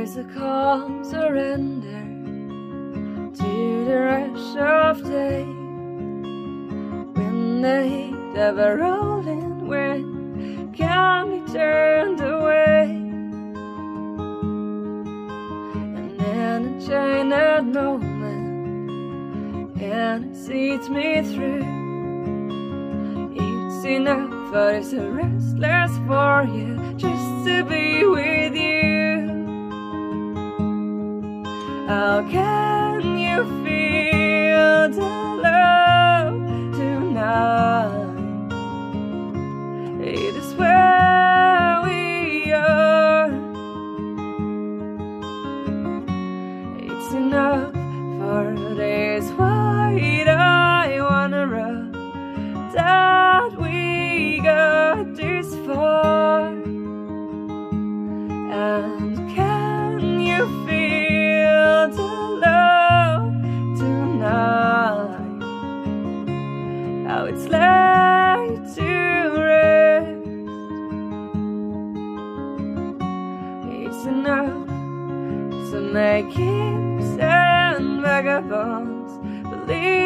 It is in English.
is a calm surrender to the rush of day, when the heat of a rolling wind can be turned away. And then a China moment, and it sees me through. It's enough, but it's so restless for you just to be with you. How can you feel the love tonight? It is where we are. It's enough for this white I wanna run, that we got this far. And can you feel the love tonight? How it's laid to rest. It's enough to make kings and vagabonds believe